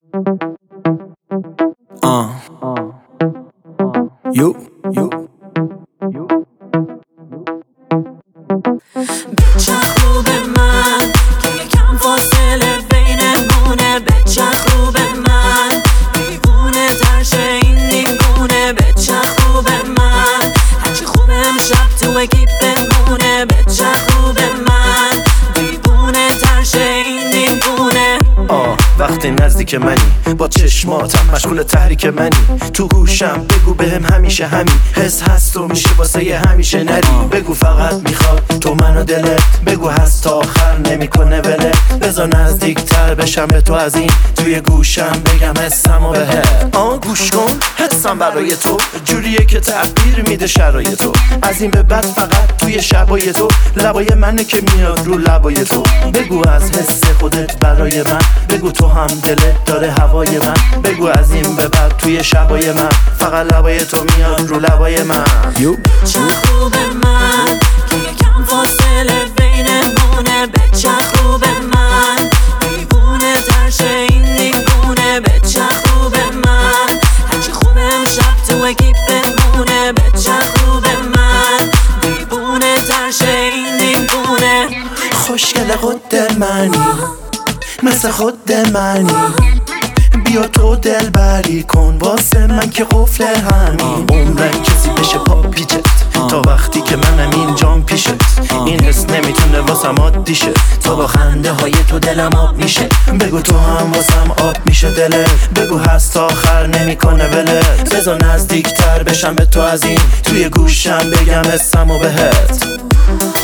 یو بچه خوب من که یکم فاصله بینمونه، بچه خوب من دیوونه ترشه این دیوونه، بچه خوب من هرچی خوبه امشب تو اگه بمونه، بچه خوب من دیوونه ترشه این دیوونه. وقتی نزدیک منی با چشماتم مشغول تحریک منی، تو گوشم بگو بهم همیشه همین حس هست و میشه واسه همیشه نری، بگو فقط میخواد تو منو دلت، بگو هست تا آخر نمیکنه ولت، بذار نزدیک تر بشم به تو از این توی گوشم بگم حسم و بهت. گوش کن حسم برای تو جوریه که تغییر میده شرایط تو، از این به بعد فقط توی شبای تو لبای منه که میاد رو لبای تو، بگو از حس خودت برای من، بگو تو هم دلت داره هوای من، بگو از این به بعد توی شبای من فقط لبای تو میاد رو لبای من. بچه خوب من که یکم فاصله بینمونه، بچه خوب من دیوونه ترشه این دیوونه، بچه خوب من هرچی خوبه امشب تو اگه بمونه، بچه خوب من دیوونه ترشه این دیوونه. خوشگل خود منی مثل خود منی، بیا تو دل بری کن واسه من که قفل همین عمرن کسی بشه پاپیچت تا وقتی که منم اینجام پیشت، این حس نمیتونه واسم عادی شه، تا با خنده های تو دلم آب میشه، بگو تو هم واسم آب میشه دلت، بگو هست تا آخر نمیکنه ولت، بذار نزدیک تر بشم به تو از این توی گوشم بگم حسم و بهت.